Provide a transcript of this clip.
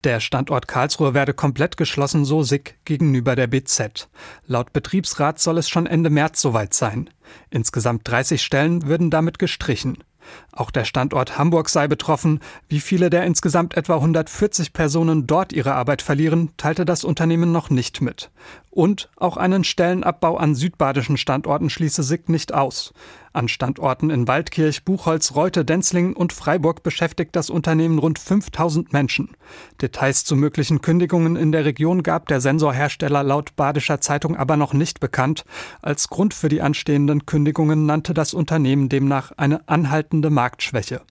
Der Standort Karlsruhe werde komplett geschlossen, so Sick gegenüber der BZ. Laut Betriebsrat soll es schon Ende März soweit sein. Insgesamt 30 Stellen würden damit gestrichen. Auch der Standort Hamburg sei betroffen. Wie viele der insgesamt etwa 140 Personen dort ihre Arbeit verlieren, teilte das Unternehmen noch nicht mit. Und auch einen Stellenabbau an südbadischen Standorten schließe Sick nicht aus. An Standorten in Waldkirch, Buchholz, Reute, Denzlingen und Freiburg beschäftigt das Unternehmen rund 5000 Menschen. Details zu möglichen Kündigungen in der Region gab der Sensorhersteller laut Badischer Zeitung aber noch nicht bekannt. Als Grund für die anstehenden Kündigungen nannte das Unternehmen demnach eine anhaltende Marktschwäche.